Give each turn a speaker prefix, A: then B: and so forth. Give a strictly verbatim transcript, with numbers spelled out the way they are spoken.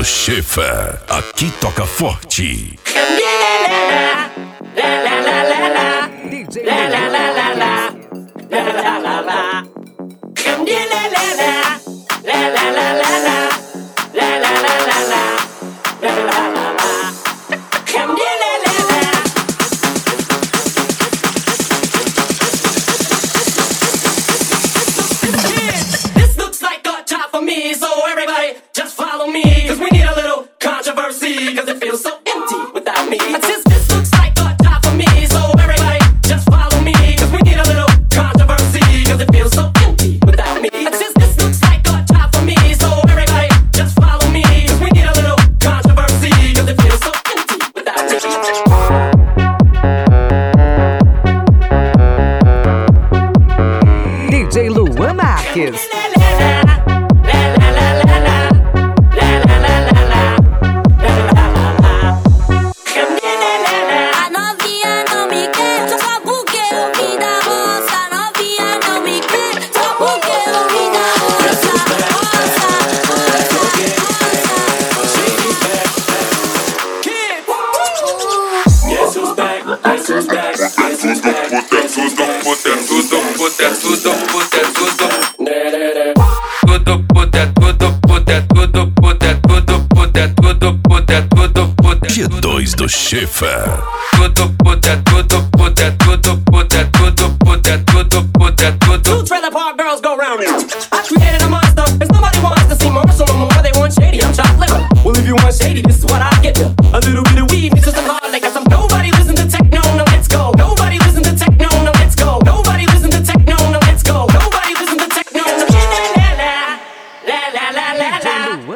A: do Schiffer. Aqui toca forte.
B: D J Luan Marques.
C: A novinha não me quer, só porque eu vim da roça. A novinha não me quer, só porque eu vim da roça. Roça, roça,
D: Guess who's back? Guess who's back? Guess who's back? Guess who's back?
E: Tudo, puta, tudo, puta, tudo. Tudo, puta, tudo, puta, tudo, puta, tudo, puta, tudo, puta, tudo, puta.
A: G dois do Schiffer.
E: Tudo, puta, tudo, puta, tudo, puta, tudo, puta, tudo, puta, tudo.
F: Two trailer park girls go round me. I created a monster, and somebody wants to see more, so no more. They want shady, I'm chopped liver. Well, if you want shady, this is what I get you. A little bit of weed mixed with some hard liquor. Some nobody listen to techno, no let's go. Nobody listen to techno, no let's go. Nobody listen to techno, no let's go. Nobody listen to techno, no la la la la la la la la.